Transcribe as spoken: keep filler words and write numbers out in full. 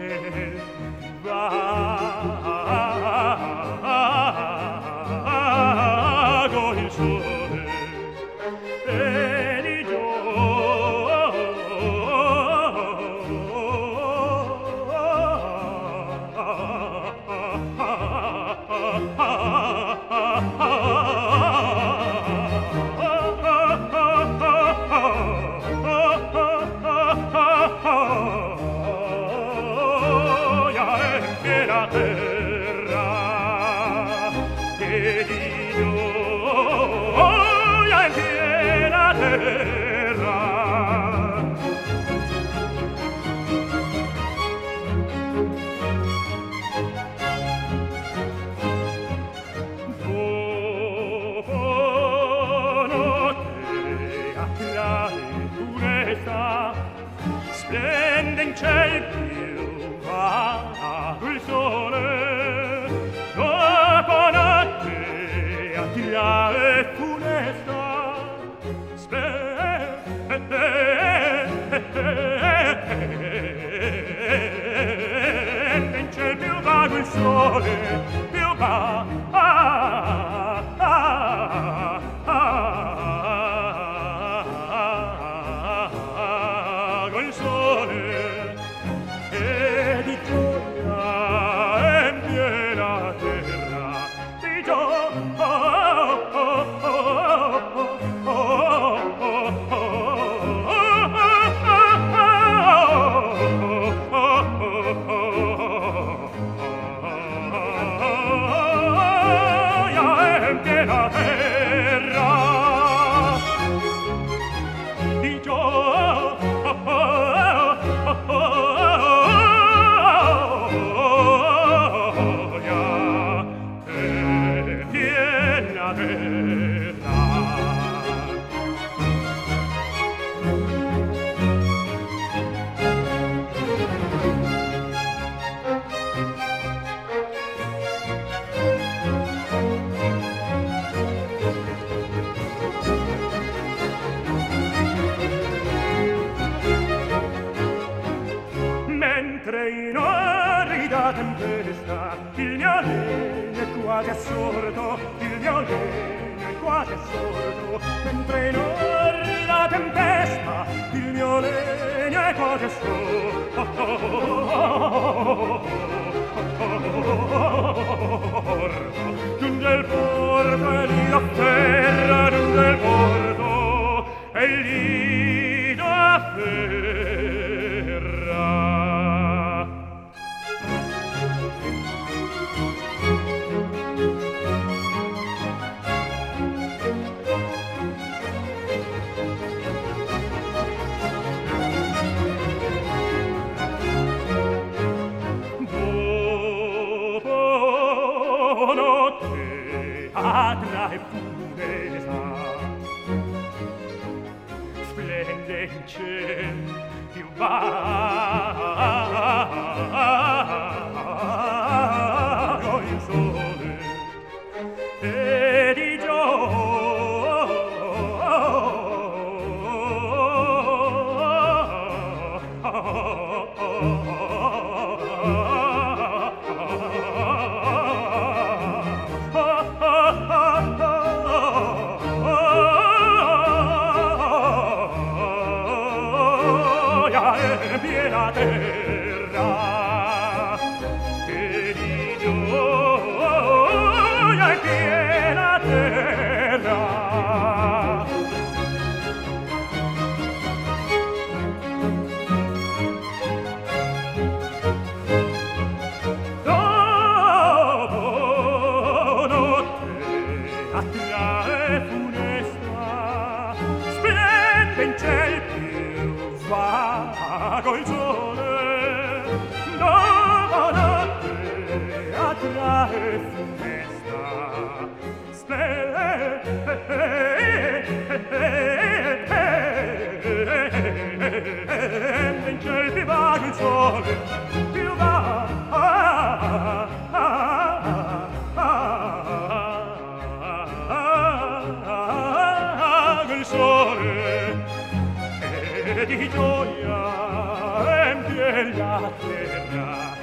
vago il sole e di la terra e di gioia in piena terra. Buonanotte a chiare funesta, splende in ciel più vago il sole, dopo notte a chiare funesta, splende in ciel più vago il sole, più vago il sole e di gioia in piena terra, di gioia in piena terra, di mentre in orrida tempesta il mio legno è quasi assorto, il mio legno è quasi assorto, mentre in orrida tempesta il mio legno è quasi assorto, giunge il porto e lì l'afferra, giunge il porto e lì l'afferra. Buonanotte agra e funesta, splende in ciel più vago il sole e di gioia piena terra, e di gioia piena terra. Dopo notte a chiare funesta, splende in ciel più vago il sole, dopo notte a chiare funesta, splende in ciel più vago il sole, più vago il sole e di gioia empie la terra. ora